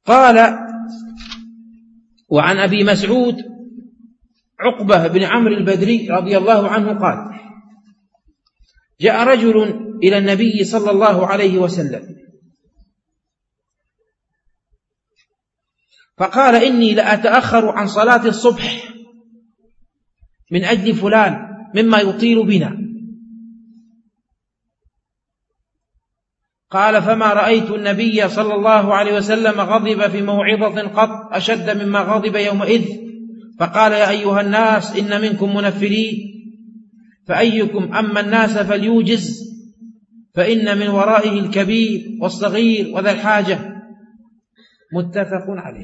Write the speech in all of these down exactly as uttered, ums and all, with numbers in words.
قال: وعن أبي مسعود عقبة بن عمرو البدري رضي الله عنه قال: جاء رجل إلى النبي صلى الله عليه وسلم فقال: إني لأتأخر عن صلاة الصبح من أجل فلان مما يطيل بنا. قال: فما رأيت النبي صلى الله عليه وسلم غضب في موعظة قط أشد مما غضب يومئذ، فقال: يا أيها الناس إن منكم منفرين، فأيكم أما الناس فليوجز، فإن من ورائه الكبير والصغير وذا الحاجة. متفق عليه.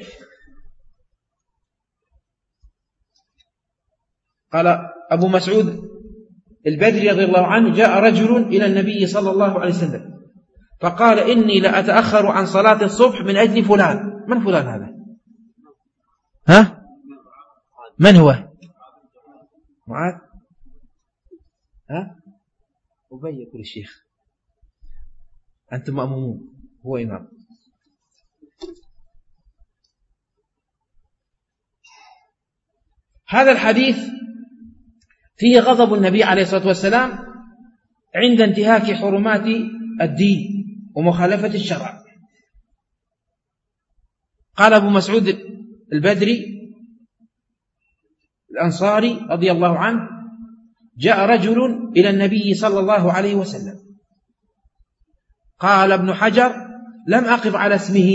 قال أبو مسعود البدري رضي الله عنه: جاء رجل إلى النبي صلى الله عليه وسلم فقال: إني لأتأخر عن صلاة الصبح من أجل فلان. من فلان هذا؟ ها؟ من هو؟ معاذ؟ ها؟ أبي يقول الشيخ أنتم مأمومون، هو إمام. هذا الحديث فيه غضب النبي عليه الصلاة والسلام عند انتهاك حرمات الدين ومخالفة الشرع. قال أبو مسعود البدري الأنصاري رضي الله عنه: جاء رجل إلى النبي صلى الله عليه وسلم. قال ابن حجر: لم أقف على اسمه،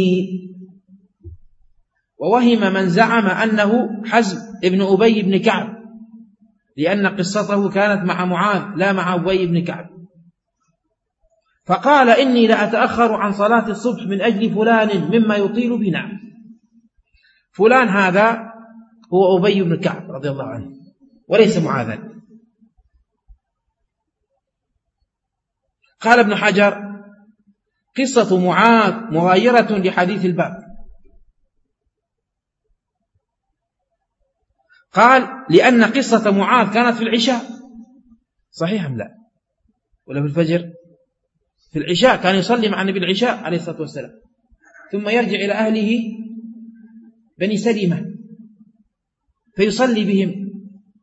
ووهم من زعم أنه حزم ابن أبي بن كعب، لأن قصته كانت مع معاذ لا مع أبي بن كعب. فقال: إني لأتأخر عن صلاة الصبح من أجل فلان مما يطيل بنا. فلان هذا هو أبي بن كعب رضي الله عنه وليس معاذا. قال ابن حجر: قصة معاذ مغايرة لحديث الباب. قال: لأن قصة معاذ كانت في العشاء. صحيح أم لا؟ ولا في الفجر؟ في العشاء، كان يصلي مع النبي العشاء عليه الصلاة والسلام، ثم يرجع إلى أهله بني سلمة فيصلي بهم،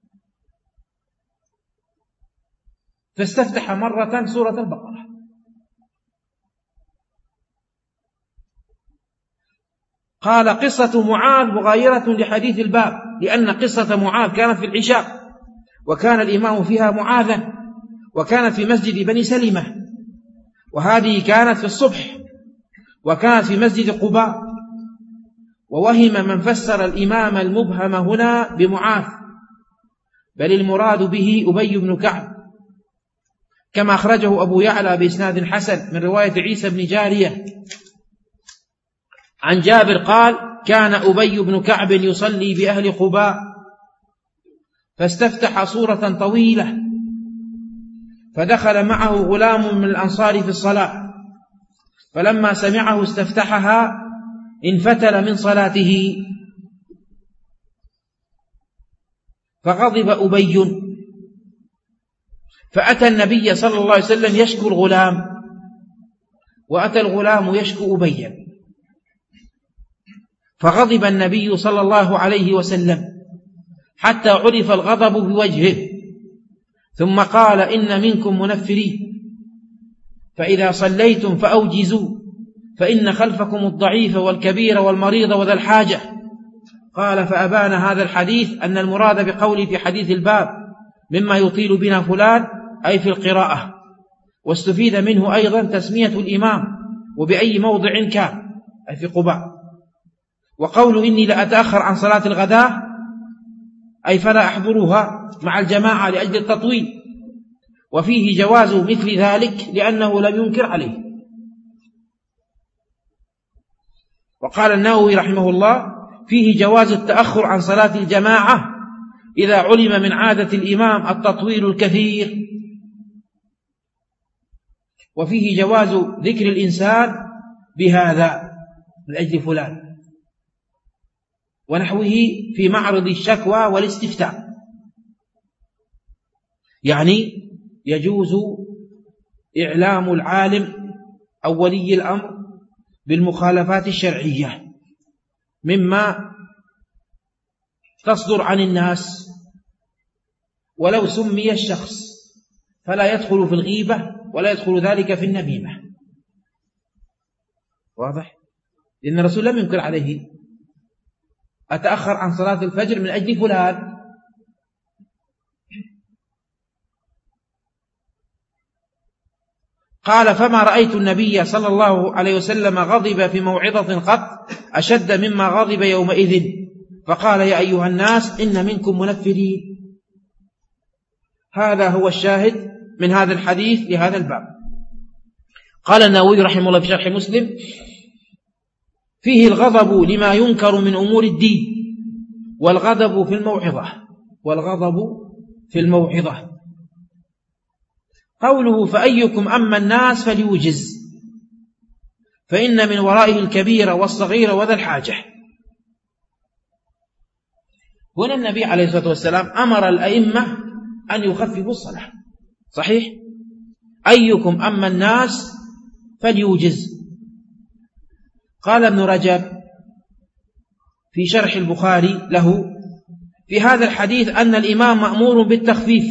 فاستفتح مرة سورة البقرة. قال: قصة معاذ مغايرة لحديث الباب، لأن قصة معاذ كانت في العشاء، وكان الإمام فيها معاذا، وكانت في مسجد بني سلمة، وهذه كانت في الصبح، وكانت في مسجد قباء. ووهم من فسر الإمام المبهم هنا بمعاذ، بل المراد به أبي بن كعب، كما أخرجه أبو يعلى بإسناد حسن من رواية عيسى بن جارية عن جابر قال: كان أبي بن كعب يصلي بأهل قباء، فاستفتح سورة طويلة، فدخل معه غلام من الأنصار في الصلاة، فلما سمعه استفتحها انفتل من صلاته، فغضب أبي، فأتى النبي صلى الله عليه وسلم يشكو الغلام، وأتى الغلام يشكو أبيا، فغضب النبي صلى الله عليه وسلم حتى عرف الغضب بوجهه، ثم قال: إن منكم منفرين، فإذا صليتم فأوجزوا، فإن خلفكم الضعيف والكبير والمريض وذا الحاجة. قال: فأبان هذا الحديث أن المراد بقوله في حديث الباب مما يطيل بنا فلان أي في القراءة، واستفيد منه أيضا تسمية الإمام وبأي موضع كان أي في قباء. وقول إني لأتأخر عن صلاة الغداء أي فلا أحضرها مع الجماعة لأجل التطويل، وفيه جواز مثل ذلك لأنه لم ينكر عليه. وقال النووي رحمه الله: فيه جواز التأخر عن صلاة الجماعة إذا علم من عادة الإمام التطويل الكثير، وفيه جواز ذكر الإنسان بهذا من أجل فلان ونحوه في معرض الشكوى والاستفتاء، يعني يجوز إعلام العالم أو ولي الأمر بالمخالفات الشرعية مما تصدر عن الناس، ولو سمي الشخص فلا يدخل في الغيبة ولا يدخل ذلك في النميمة. واضح؟ لأن الرسول لم ينكر عليه أتأخر عن صلاة الفجر من أجل فلان. قال فما رأيت النبي صلى الله عليه وسلم غضب في موعظة قط أشد مما غضب يومئذ، فقال يا أيها الناس إن منكم منفرين. هذا هو الشاهد من هذا الحديث لهذا الباب. قال النووي رحمه الله في شرح مسلم فيه الغضب لما ينكر من أمور الدين، والغضب في الموعظة والغضب في الموعظة. قوله فأيكم أما الناس فليوجز، فإن من ورائه الكبير والصغير وذا الحاجة. هنا النبي عليه الصلاة والسلام أمر الأئمة أن يخففوا الصلاة، صحيح؟ أيكم أما الناس فليوجز. قال ابن رجب في شرح البخاري له في هذا الحديث أن الإمام مأمور بالتخفيف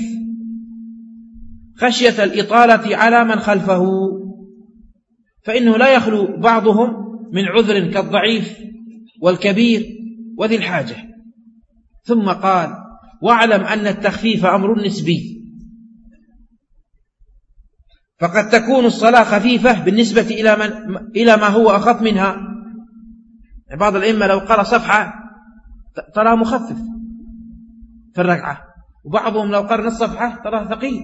خشية الإطالة على من خلفه، فإنه لا يخلو بعضهم من عذر كالضعيف والكبير وذي الحاجة. ثم قال واعلم أن التخفيف أمر نسبي، فقد تكون الصلاة خفيفة بالنسبة إلى, من إلى ما هو أخف منها. بعض الأئمة لو قرأ صفحة تراه مخفف في الركعة، وبعضهم لو قرأ نصف صفحة تراه ثقيل.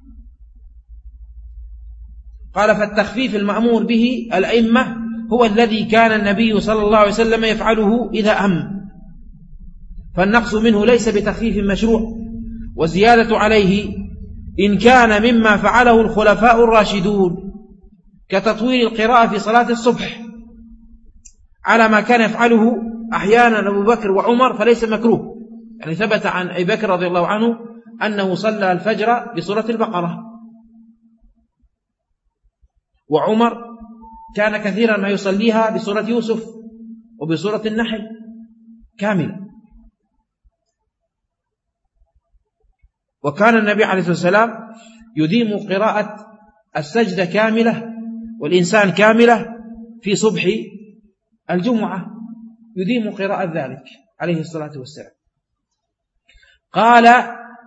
قال فالتخفيف المأمور به الأئمة هو الذي كان النبي صلى الله عليه وسلم يفعله إذا أم، فالنقص منه ليس بتخفيف مشروع، وزيادة عليه إن كان مما فعله الخلفاء الراشدون كتطويل القراءة في صلاة الصبح على ما كان يفعله أحيانا أبو بكر وعمر فليس مكروه. يعني ثبت عن أبي بكر رضي الله عنه أنه صلى الفجر بسورة البقرة، وعمر كان كثيرا ما يصليها بسورة يوسف وبسورة النحل كاملة. وكان النبي عليه الصلاة والسلام يديم قراءة السجدة كاملة والإنسان كاملة في صبح الجمعة، يديم قراءة ذلك عليه الصلاة والسلام. قال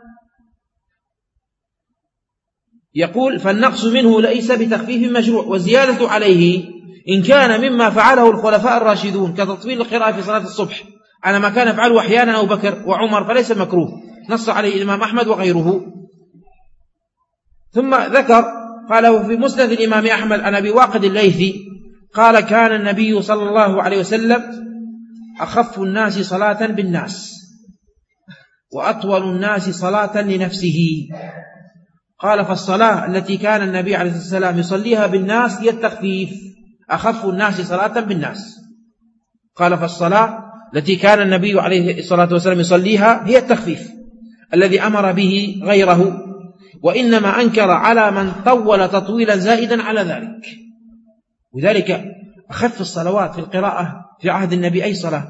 يقول فالنقص منه ليس بتخفيف مشروع، وزيادة عليه إن كان مما فعله الخلفاء الراشدون كتطويل القراءة في صلاة الصبح على ما كان يفعله أحيانا أبو بكر وعمر فليس مكروه، نص عليه الإمام أحمد وغيره. ثم ذكر قال في مسند الإمام أحمد عن أبي واقد الليثي قال كان النبي صلى الله عليه وسلم أخف الناس صلاة بالناس وأطول الناس صلاة لنفسه. قال فالصلاة التي كان النبي عليه الصلاة والسلام يصليها بالناس هي التخفيف، أخف الناس صلاة بالناس. قال فالصلاة التي كان النبي عليه الصلاة والسلام يصليها هي التخفيف الذي أمر به غيره، وإنما أنكر على من طول تطويلا زائدا على ذلك. وذلك أخف الصلوات في القراءة في عهد النبي أي صلاة؟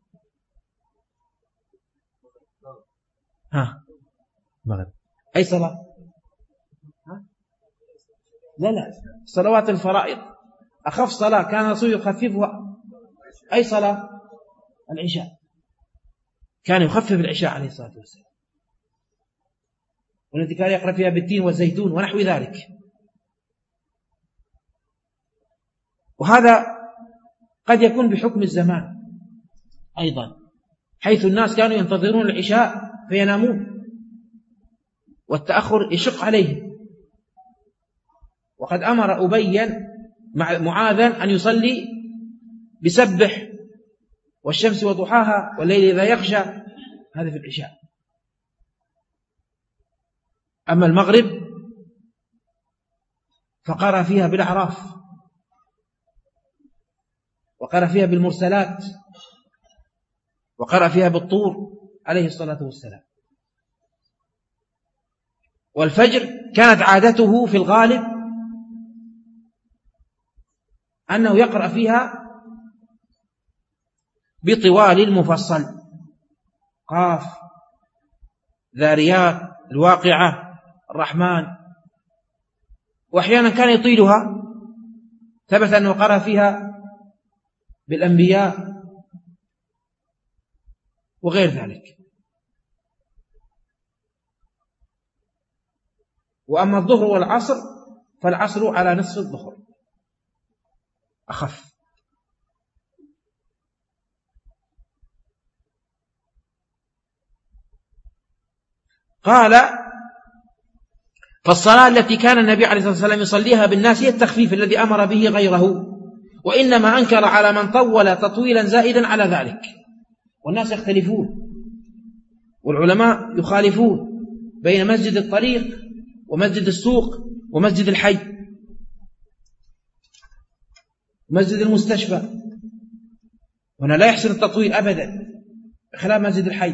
ها مغرب أي صلاة؟ ها؟ لا لا صلوات الفرائض أخف صلاة كان الرسول يخففها أي صلاة؟ العشاء، كان يخفف العشاء عليه الصلاة والسلام، والتي كان يقرأ فيها بالتين والزيتون ونحو ذلك. وهذا قد يكون بحكم الزمان أيضا، حيث الناس كانوا ينتظرون العشاء فينامون والتأخر يشق عليهم. وقد أمر أبيا معاذا أن يصلي بسبح والشمس وضحاها والليل إذا يغشى، هذا في العشاء. أما المغرب فقرأ فيها بالأعراف وقرأ فيها بالمرسلات وقرأ فيها بالطور عليه الصلاة والسلام. والفجر كانت عادته في الغالب أنه يقرأ فيها بطوال المفصل، قاف، ذاريات، الواقعة، الرحمن. وأحيانا كان يطيلها، ثبت أنه قرأ فيها بالأنبياء وغير ذلك. وأما الظهر والعصر فالعصر على نصف الظهر أخف. قال: فالصلاة التي كان النبي عليه الصلاة والسلام يصليها بالناس هي التخفيف الذي أمر به غيره، وإنما أنكر على من طول تطويلا زائدا على ذلك. والناس يختلفون، والعلماء يخالفون بين مسجد الطريق ومسجد السوق ومسجد الحي ومسجد المستشفى. هنا لا يحسن التطويل أبدا بخلاف مسجد الحي.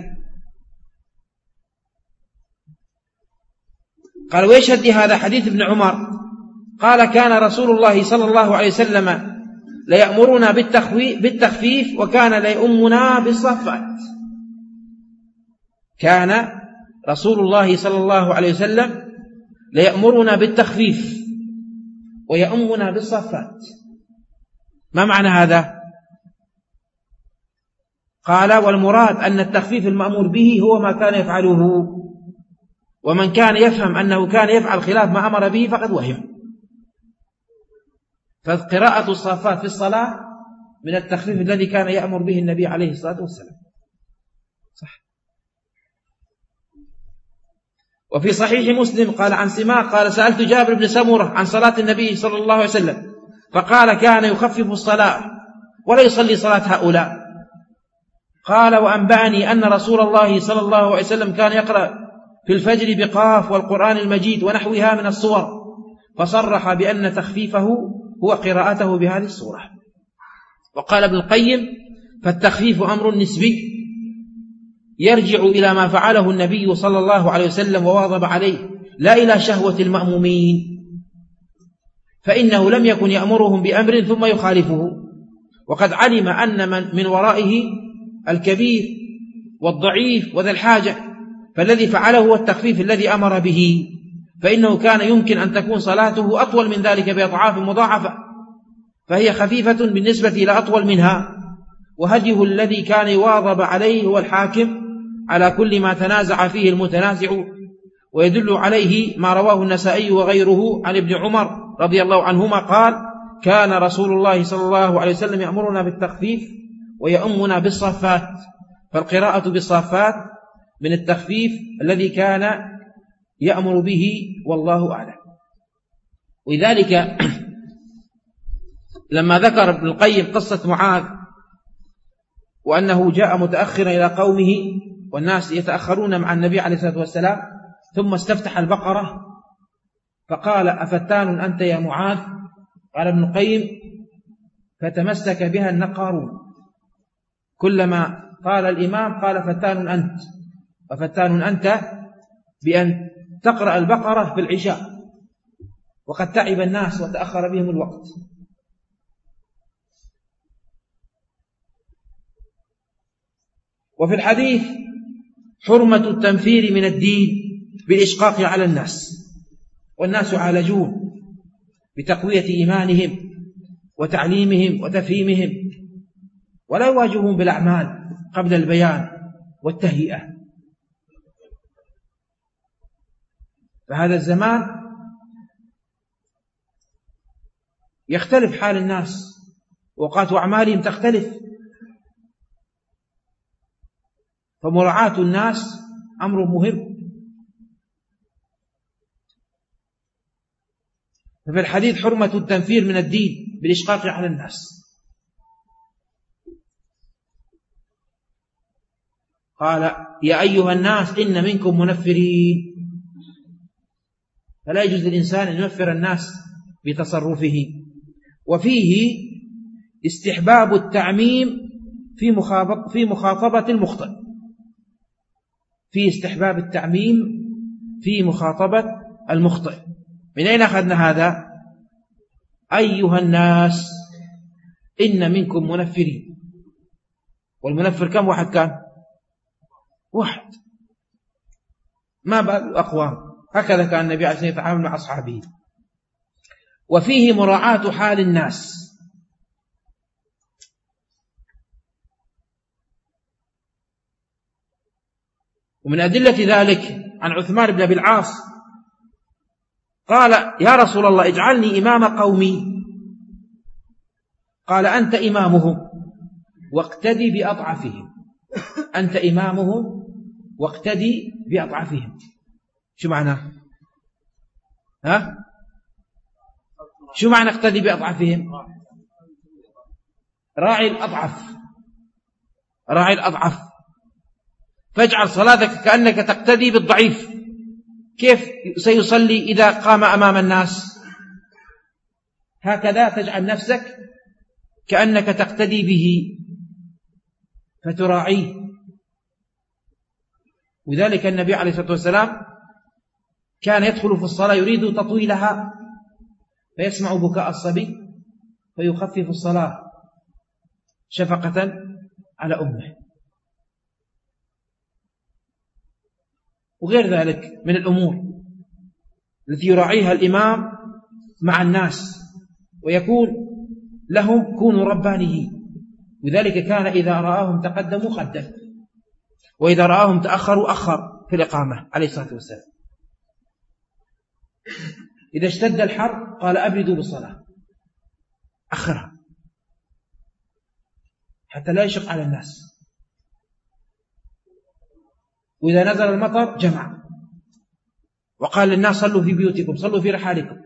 قال: ويشهد هذا حديث ابن عمر قال: كان رسول الله صلى الله عليه وسلم ليأمرنا بالتخفيف وكان ليؤمنا بالصفات. كان رسول الله صلى الله عليه وسلم ليأمرنا بالتخفيف ويؤمنا بالصفات. ما معنى هذا؟ قال: والمراد أن التخفيف المأمور به هو ما كان يفعله، ومن كان يفهم أنه كان يفعل خلاف ما أمر به فقد وهم. فقراءة الصافات في الصلاة من التخفيف الذي كان يأمر به النبي عليه الصلاة والسلام. صح. وفي صحيح مسلم قال عن سماك قال: سألت جابر بن سمرة عن صلاة النبي صلى الله عليه وسلم فقال: كان يخفف الصلاة ولا يصلي صلاة هؤلاء. قال: وأنبأني أن رسول الله صلى الله عليه وسلم كان يقرأ في الفجر بقاف والقرآن المجيد ونحوها من الصور، فصرح بأن تخفيفه هو قراءته بهذه الصورة. وقال ابن القيم: فالتخفيف أمر نسبي يرجع إلى ما فعله النبي صلى الله عليه وسلم وواظب عليه، لا إلى شهوة المأمومين، فإنه لم يكن يأمرهم بأمر ثم يخالفه، وقد علم أن من, من ورائه الكبير والضعيف وذا الحاجة، فالذي فعله هو التخفيف الذي أمر به، فإنه كان يمكن أن تكون صلاته أطول من ذلك بأضعاف مضاعفة، فهي خفيفة بالنسبة إلى أطول منها. وهديه الذي كان يواظب عليه هو الحاكم على كل ما تنازع فيه المتنازع، ويدل عليه ما رواه النسائي وغيره عن ابن عمر رضي الله عنهما قال: كان رسول الله صلى الله عليه وسلم يأمرنا بالتخفيف ويؤمنا بالصفات، فالقراءة بالصفات من التخفيف الذي كان يأمر به، والله أعلم. ولذلك لما ذكر ابن القيم قصة معاذ وأنه جاء متأخرا إلى قومه والناس يتأخرون مع النبي عليه الصلاة والسلام، ثم استفتح البقرة فقال: أفتان أنت يا معاذ؟ قال ابن القيم: فتمسك بها النقارون، كلما قال الإمام قال: فتان أنت، وفتان أنت بأن تقرأ البقرة في العشاء، وقد تعب الناس وتأخر بهم الوقت. وفي الحديث حرمة التنفير من الدين بالإشقاق على الناس، والناس عالجون بتقوية إيمانهم وتعليمهم وتفهيمهم، ولا يواجهون بالأعمال قبل البيان والتهيئة. فهذا الزمان يختلف حال الناس، وأوقات أعمالهم تختلف، فمراعاة الناس أمر مهم. ففي الحديث حرمة التنفير من الدين بالإشقاق على الناس. قال: يا أيها الناس إن منكم منفرين، فلا يجوز للإنسان أن ينفر الناس بتصرفه. وفيه استحباب التعميم في مخاطبة المخطئ، في استحباب التعميم في مخاطبة المخطئ. من أين أخذنا هذا؟ أيها الناس إن منكم منفرين، والمنفر كم واحد كان؟ واحد. ما بال الأقوام. هكذا كان النبي عليه الصلاة والسلام يتعامل مع أصحابه. وفيه مراعاة حال الناس. ومن أدلة ذلك عن عثمان بن أبي العاص قال: يا رسول الله اجعلني إمام قومي. قال: أنت إمامهم واقتدي بأضعفهم. أنت إمامهم واقتدي بأضعفهم. شو معنى؟ ها؟ شو معنى اقتدي بأضعفهم؟ راعي الأضعف، راعي الأضعف. فاجعل صلاتك كأنك تقتدي بالضعيف. كيف سيصلي إذا قام أمام الناس؟ هكذا تجعل نفسك كأنك تقتدي به فتراعيه. وذلك النبي عليه الصلاة والسلام كان يدخل في الصلاة يريد تطويلها فيسمع بكاء الصبي فيخفف الصلاة شفقة على أمه. وغير ذلك من الأمور التي يراعيها الإمام مع الناس ويكون لهم كونوا ربانيين. وذلك كان إذا رآهم تقدموا قدم، وإذا رآهم تأخروا أخر في الإقامة عليه الصلاة والسلام. إذا اشتد الحر قال: أبردوا بالصلاة، أخرها حتى لا يشق على الناس. وإذا نزل المطر جمع وقال للناس: صلوا في بيوتكم، صلوا في رحالكم.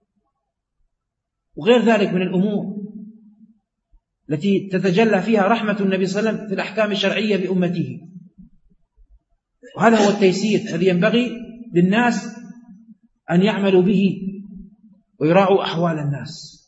وغير ذلك من الأمور التي تتجلى فيها رحمة النبي صلى الله عليه وسلم في الأحكام الشرعية بأمته. وهذا هو التيسير الذي ينبغي للناس أن يعملوا به ويراعوا أحوال الناس.